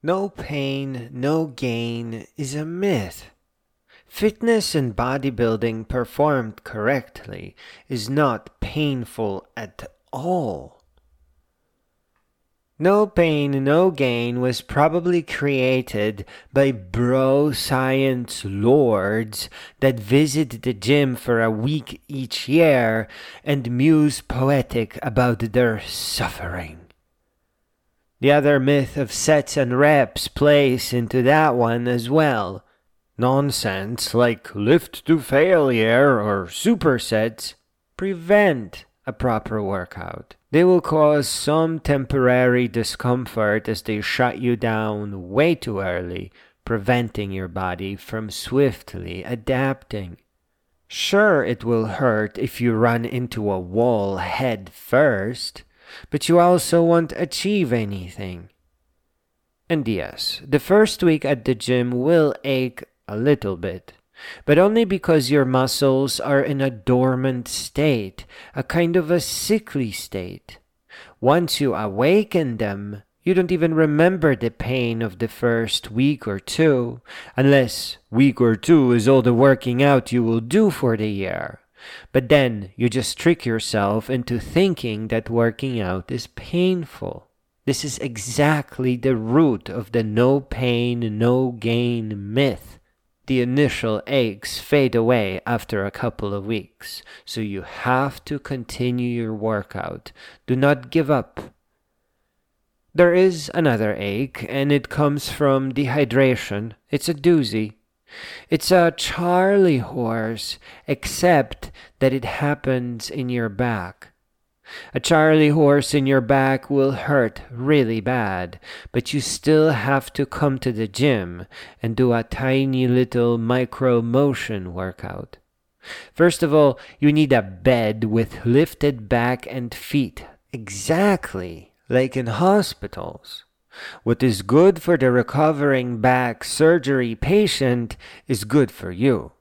No pain, no gain is a myth. Fitness and bodybuilding performed correctly is not painful at all. No pain, no gain was probably created by bro science lords that visit the gym for a week each year and muse poetic about their suffering. The other myth of sets and reps plays into that one as well. Nonsense like lift to failure or supersets prevent a proper workout. They will cause some temporary discomfort as they shut you down way too early, preventing your body from swiftly adapting. Sure, it will hurt if you run into a wall head first, but you also won't achieve anything. And yes, the first week at the gym will ache a little bit, but only because your muscles are in a dormant state, a kind of a sickly state. Once you awaken them, you don't even remember the pain of the first week or two, unless week or two is all the working out you will do for the year. But then you just trick yourself into thinking that working out is painful. This is exactly the root of the no pain, no gain myth. The initial aches fade away after a couple of weeks, so you have to continue your workout. Do not give up. There is another ache, and it comes from dehydration. It's a doozy. It's a Charlie horse, except that it happens in your back. A Charlie horse in your back will hurt really bad, but you still have to come to the gym and do a tiny little micro motion workout. First of all, you need a bed with lifted back and feet, exactly like in hospitals. What is good for the recovering back surgery patient is good for you.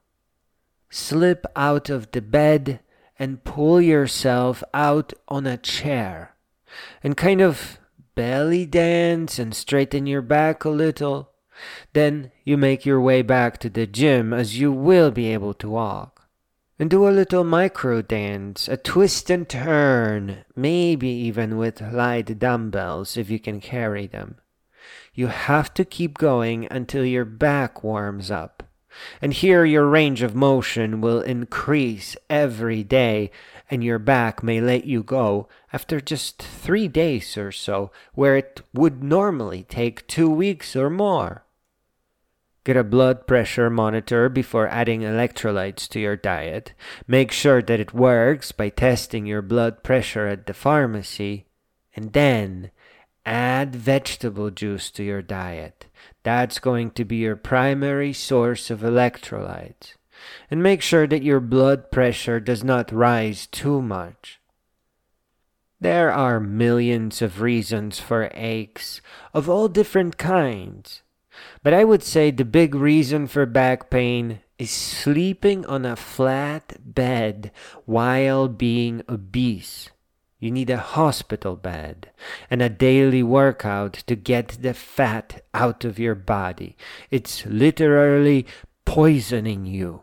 Slip out of the bed and pull yourself out on a chair and kind of belly dance and straighten your back a little. Then you make your way back to the gym as you will be able to walk. And do a little micro dance, a twist and turn, maybe even with light dumbbells if you can carry them. You have to keep going until your back warms up. And here your range of motion will increase every day, and your back may let you go after just 3 days or so, where it would normally take 2 weeks or more. Get a blood pressure monitor before adding electrolytes to your diet. Make sure that it works by testing your blood pressure at the pharmacy, and then add vegetable juice to your diet. That's going to be your primary source of electrolytes. And make sure that your blood pressure does not rise too much. There are millions of reasons for aches of all different kinds. But I would say the big reason for back pain is sleeping on a flat bed while being obese. You need a hospital bed and a daily workout to get the fat out of your body. It's literally poisoning you.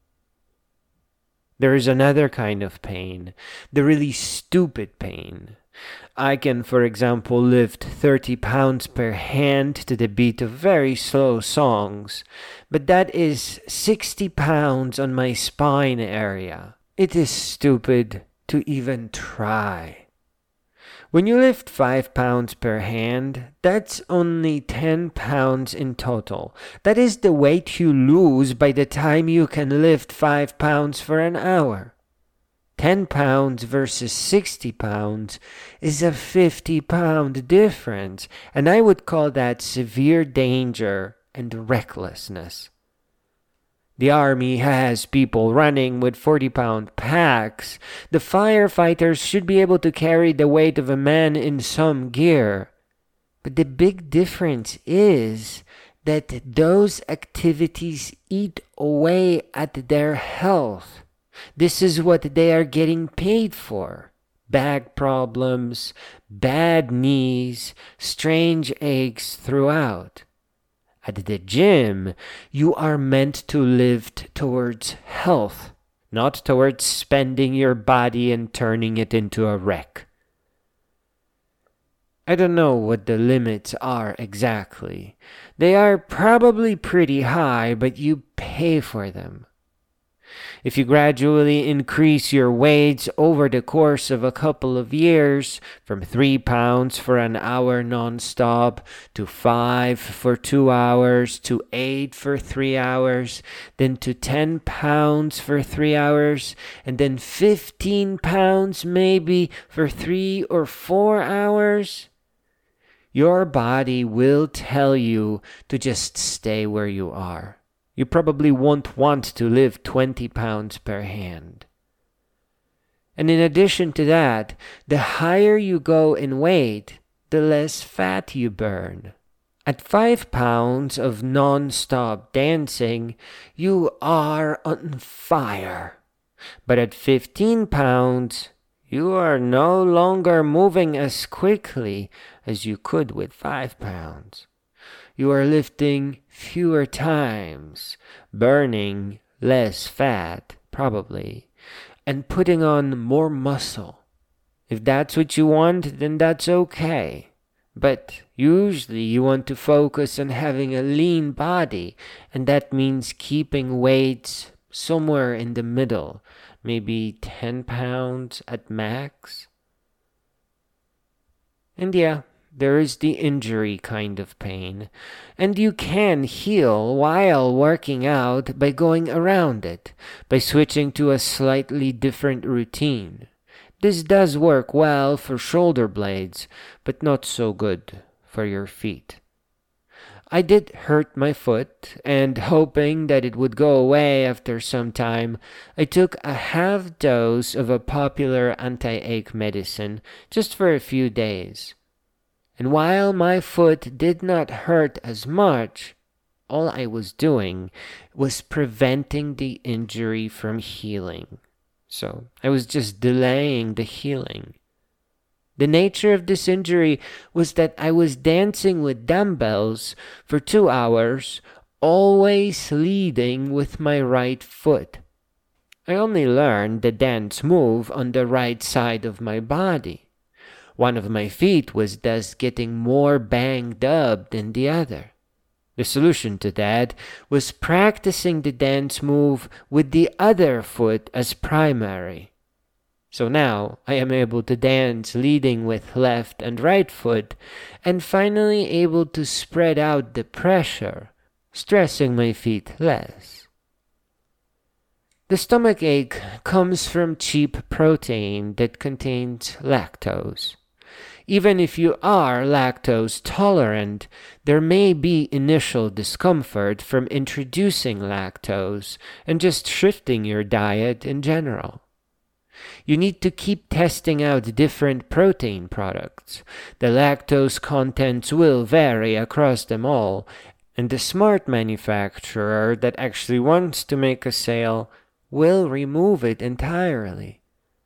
There is another kind of pain, the really stupid pain. I can, for example, lift 30 pounds per hand to the beat of very slow songs, but that is 60 pounds on my spine area. It is stupid to even try. When you lift 5 pounds per hand, that's only 10 pounds in total. That is the weight you lose by the time you can lift 5 pounds for an hour. 10 pounds versus 60 pounds is a 50-pound difference, and I would call that severe danger and recklessness. The army has people running with 40-pound packs. The firefighters should be able to carry the weight of a man in some gear. But the big difference is that those activities eat away at their health. This is what they are getting paid for. back problems, bad knees, strange aches throughout. At the gym, you are meant to live towards health, not towards spending your body and turning it into a wreck. I don't know what the limits are exactly. They are probably pretty high, but you pay for them. If you gradually increase your weights over the course of a couple of years, from 3 pounds for an hour non-stop, to 5 for 2 hours, to 8 for 3 hours, then to 10 pounds for 3 hours, and then 15 pounds maybe for 3 or 4 hours, your body will tell you to just stay where you are. You probably won't want to lift 20 pounds per hand. And in addition to that, the higher you go in weight, the less fat you burn. At 5 pounds of non-stop dancing, you are on fire. But at 15 pounds, you are no longer moving as quickly as you could with 5 pounds. You are lifting fewer times, burning less fat, probably, and putting on more muscle. If that's what you want, then that's okay. But usually you want to focus on having a lean body, and that means keeping weights somewhere in the middle, maybe 10 pounds at max. And yeah, there is the injury kind of pain, and you can heal while working out by going around it, by switching to a slightly different routine. This does work well for shoulder blades, but not so good for your feet. I did hurt my foot, and hoping that it would go away after some time, I took a half dose of a popular anti-ache medicine just for a few days. And while my foot did not hurt as much, all I was doing was preventing the injury from healing. So I was just delaying the healing. The nature of this injury was that I was dancing with dumbbells for 2 hours, always leading with my right foot. I only learned the dance move on the right side of my body. One of my feet was thus getting more banged up than the other. The solution to that was practicing the dance move with the other foot as primary. So now I am able to dance leading with left and right foot, and finally able to spread out the pressure, stressing my feet less. The stomach ache comes from cheap protein that contains lactose. Even if you are lactose tolerant, there may be initial discomfort from introducing lactose and just shifting your diet in general. You need to keep testing out different protein products. The lactose contents will vary across them all, and the smart manufacturer that actually wants to make a sale will remove it entirely.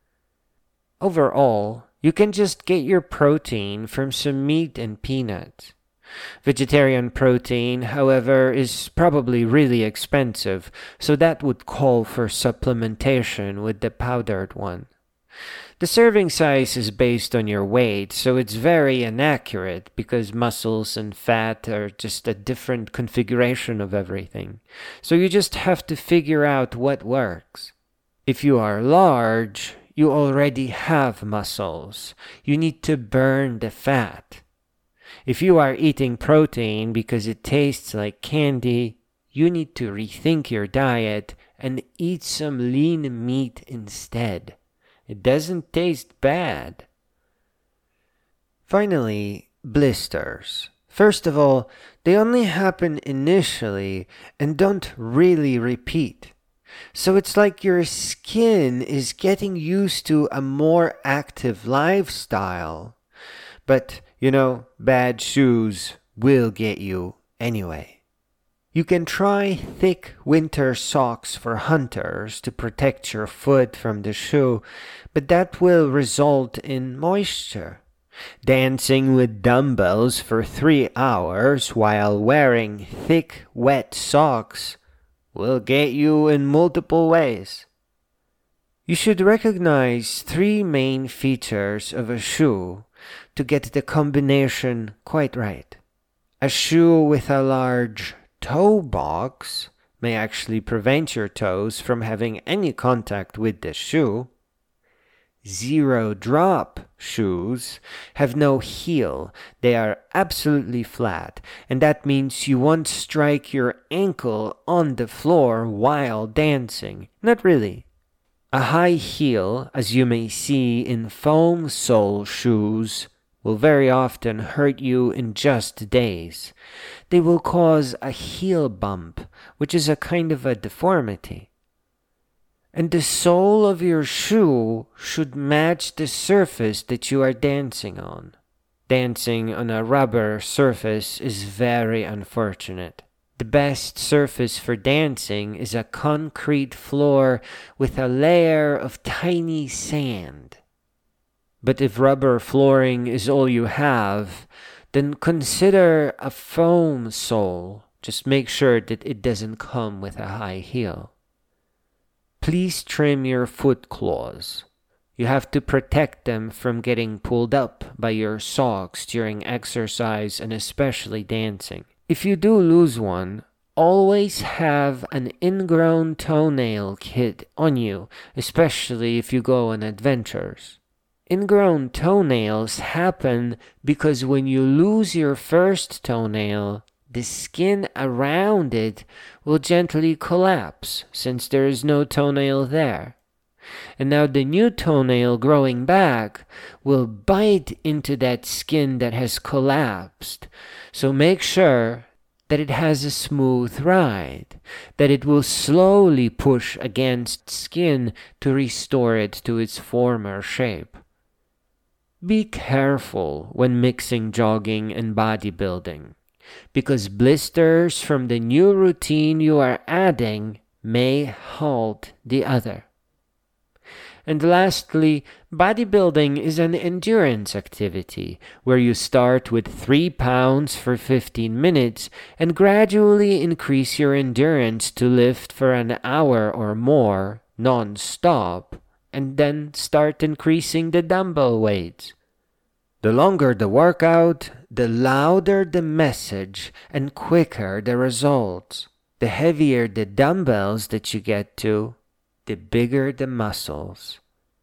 Overall, you can just get your protein from some meat and peanuts. Vegetarian protein, however, is probably really expensive, so that would call for supplementation with the powdered one. The serving size is based on your weight, so it's very inaccurate because muscles and fat are just a different configuration of everything. So you just have to figure out what works. If you are large, you already have muscles. You need to burn the fat. If you are eating protein because it tastes like candy, you need to rethink your diet and eat some lean meat instead. It doesn't taste bad. Finally, blisters. First of all, they only happen initially and don't really repeat. So it's like your skin is getting used to a more active lifestyle. But, bad shoes will get you anyway. You can try thick winter socks for hunters to protect your foot from the shoe, but that will result in moisture. Dancing with dumbbells for 3 hours while wearing thick, wet socks will get you in multiple ways. You should recognize 3 main features of a shoe to get the combination quite right. A shoe with a large toe box may actually prevent your toes from having any contact with the shoe. Zero drop shoes have no heel. They are absolutely flat, and that means you won't strike your ankle on the floor while dancing. Not really. A high heel, as you may see in foam sole shoes, will very often hurt you in just days. They will cause a heel bump, which is a kind of a deformity. And the sole of your shoe should match the surface that you are dancing on. Dancing on a rubber surface is very unfortunate. The best surface for dancing is a concrete floor with a layer of tiny sand. But if rubber flooring is all you have, then consider a foam sole. Just make sure that it doesn't come with a high heel. Please trim your foot claws. You have to protect them from getting pulled up by your socks during exercise and especially dancing. If you do lose one, always have an ingrown toenail kit on you, especially if you go on adventures. Ingrown toenails happen because when you lose your first toenail, the skin around it will gently collapse since there is no toenail there. And now the new toenail growing back will bite into that skin that has collapsed. So make sure that it has a smooth ride, that it will slowly push against skin to restore it to its former shape. Be careful when mixing jogging and bodybuilding, because blisters from the new routine you are adding may halt the other. And lastly, bodybuilding is an endurance activity where you start with 3 pounds for 15 minutes and gradually increase your endurance to lift for an hour or more non-stop, and then start increasing the dumbbell weights. The longer the workout, the louder the message and quicker the results. The heavier the dumbbells that you get to, the bigger the muscles.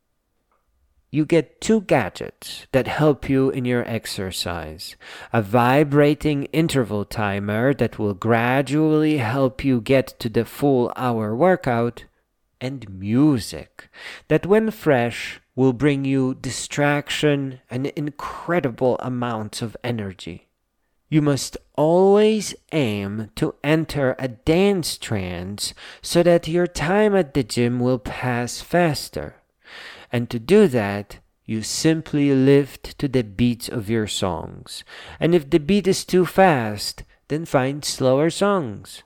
You get 2 gadgets that help you in your exercise. A vibrating interval timer that will gradually help you get to the full hour workout, and music that when fresh will bring you distraction and incredible amounts of energy. You must always aim to enter a dance trance so that your time at the gym will pass faster. And to do that, you simply lift to the beat of your songs. And if the beat is too fast, then find slower songs.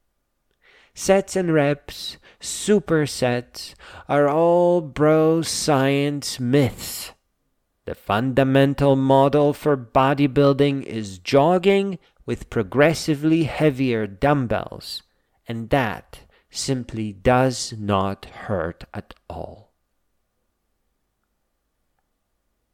Sets and reps, supersets are all bro science myths. The fundamental model for bodybuilding is jogging with progressively heavier dumbbells, and that simply does not hurt at all.